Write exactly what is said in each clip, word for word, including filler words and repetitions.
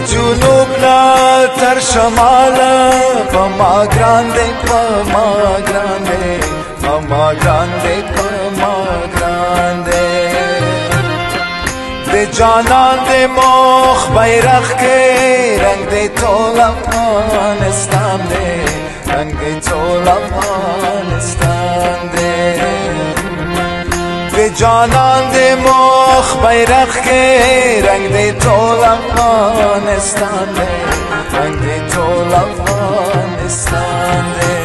جنوب نا تر شمال پما گرانده پما گرانده پما گرانده پما گرانده ده جانان ده مخ بیرخ که رنگ ده طول افغانستان ده رنگ ده طول افغانستان ده ده جانان ده مخ بیرخ که رنگ ده طول افغانستان ده رنگ ده طول افغانستان ده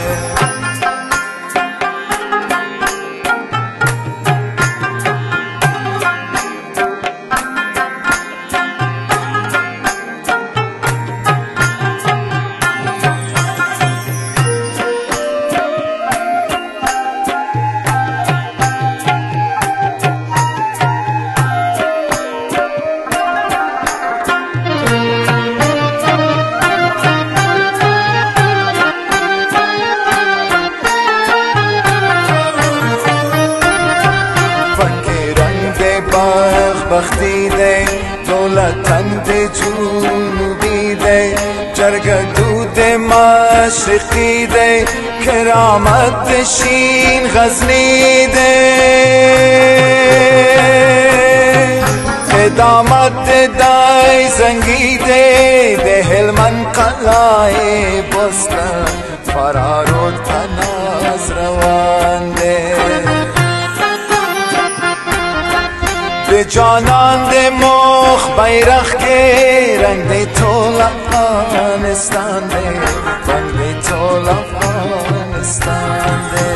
بختی ده دولتن ده جنوبی ده جرگ دود مشرقی ده کرامت ده شین غزنی ده قدامت ده دای زنگی ده ده هلمن قلعه بستن فرار و تناز روان ده ده جانان ده مخ بیرخ که رنگ ده طول افغانستان ده رنگ ده طول افغانستان ده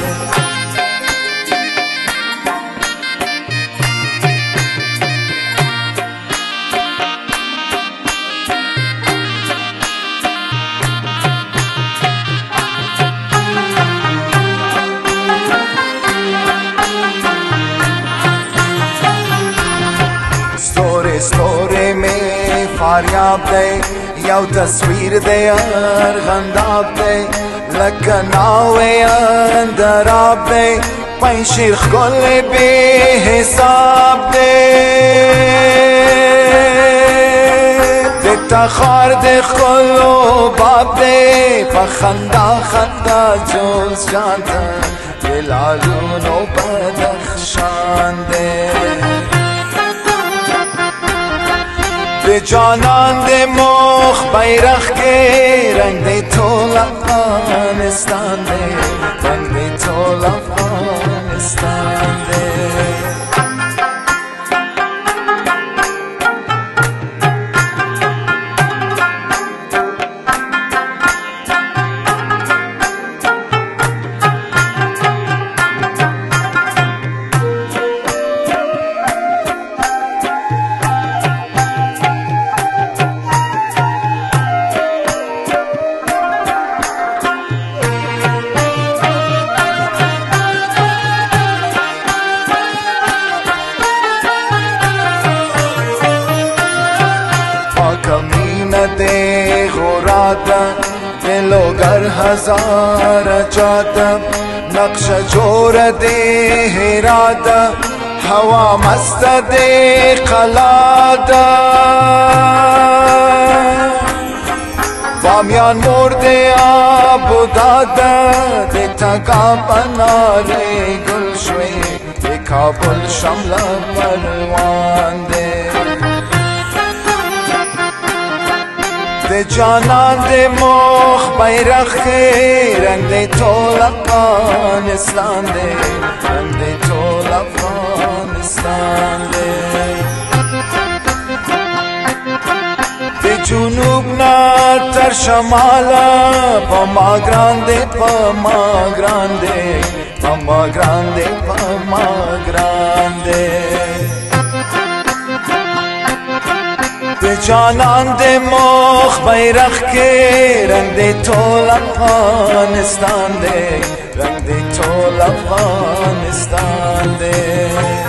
ستوری میں فاریاب دے یو تصویر دے ارغنداب دے لکناوے اندراب دے پنشیر خگل بے حساب دے دے تخار دے خلو باب دے پخندا خندا جوز جانتا دلالون و بدخشان دے ده جانان ده مخ بیرخ که رنگ ده طول افغانستان ده رنگ ده طول افغانستان ده दे घोराता दिलो घर हजार जाता नक्श जोर दे हेराता हवा मस्त दे खलादा बामियान मोर दे आबुदादा दे तका पनारे गुलशवे दे काबुल शमला परवान दे ده جانان ده مخ بیرخ رنگ ده طول افغانستان ده رنگ ده طول افغانستان ده ده جنوب نا تر شمالا پما گرانده پما گرانده پما گرانده پما گرانده ده جانان ده مخ بیرخ که رنگ ده طول افغانستان ده رنگ ده طول افغانستان ده